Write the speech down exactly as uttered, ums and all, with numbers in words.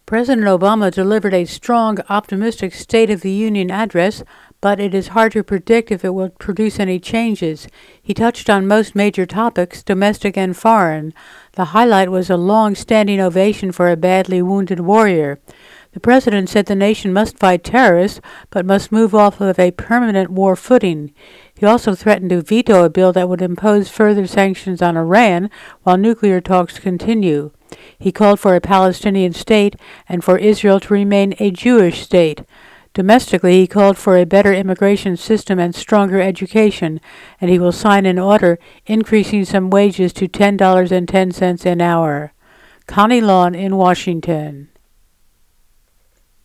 President Obama delivered a strong, optimistic State of the Union address, but it is hard to predict if it will produce any changes. He touched on most major topics, domestic and foreign. The highlight was a long-standing ovation for a badly wounded warrior. The president said the nation must fight terrorists, but must move off of a permanent war footing. He also threatened to veto a bill that would impose further sanctions on Iran while nuclear talks continue. He called for a Palestinian state and for Israel to remain a Jewish state. Domestically, he called for a better immigration system and stronger education, and he will sign an order increasing some wages to ten dollars and ten cents an hour. Connie Lawn in Washington.